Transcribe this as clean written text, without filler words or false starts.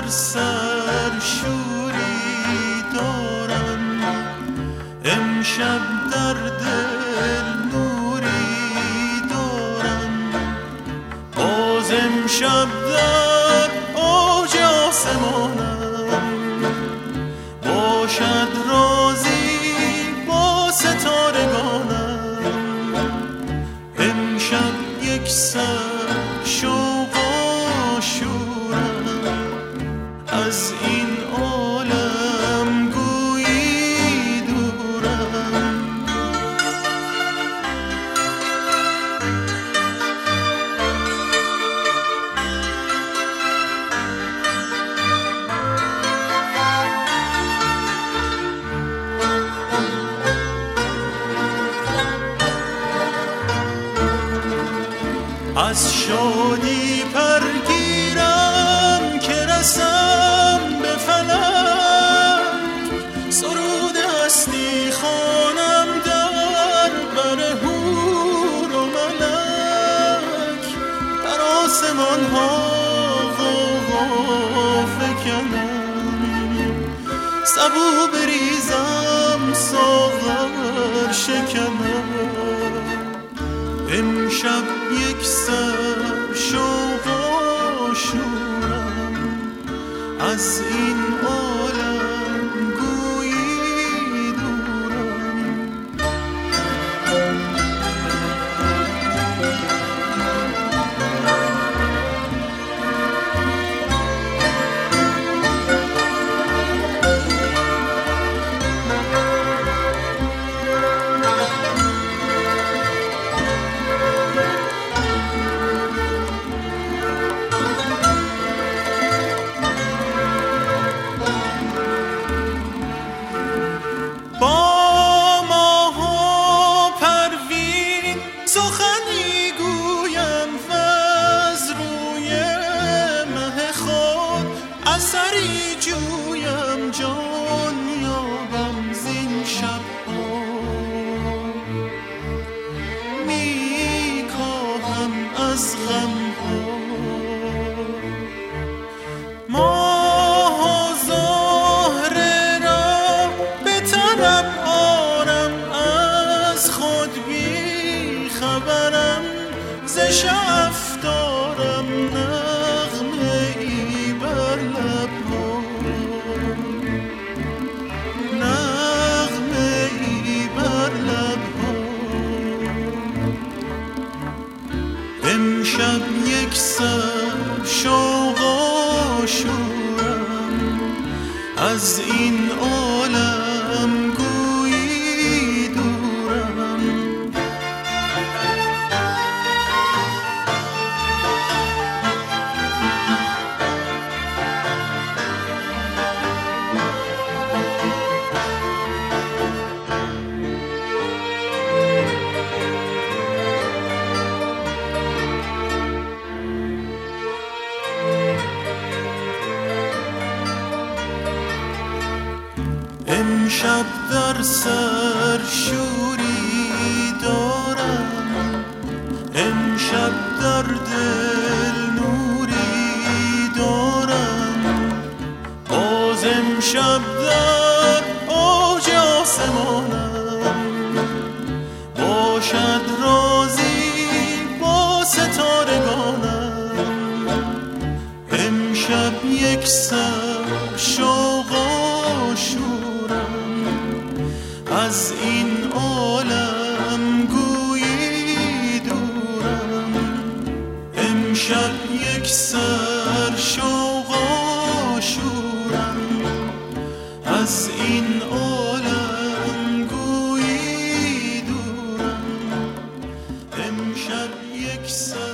در سر شوری دارم، امشب در دل نوری دارم، باز امشب در اوج آسمانم، باشد رازی با ستارگانم، امشب یک سر شوق و شورم، از این عالم گویی دورم. از شادی پرگیرم که رسم به فلک، سرود هستی خوانم در بر حور و ملک، در آسمان ها غوغا فکنم، سبو بریزم ساغر شکنم، امشب یک سر شوق و شورم، از این عالم گویی دورم. سخنی گویم وز روی مه خود، اثری جویم جان یابم زین شب‌ها، می کاهم از غم‌ها، ماه و زهره را به طرب آرم، از خود بی خبرم، ز شعف دارم نغمه ای بر لب‌ها، نغمه ای بر لب‌ها، امشب یک سر شوق و شورم، از این عالم گویی دورم. امشب در سر شوری دارم، امشب در دل نوری دارم، باز امشب در اوج آسمانم، باشد رازی با ستارگانم، امشب یک سر شوق و شورم، از این عالم گویی دورم، امشب یک سر شوق و شورم، از این عالم گویی دورم، امشب یک سر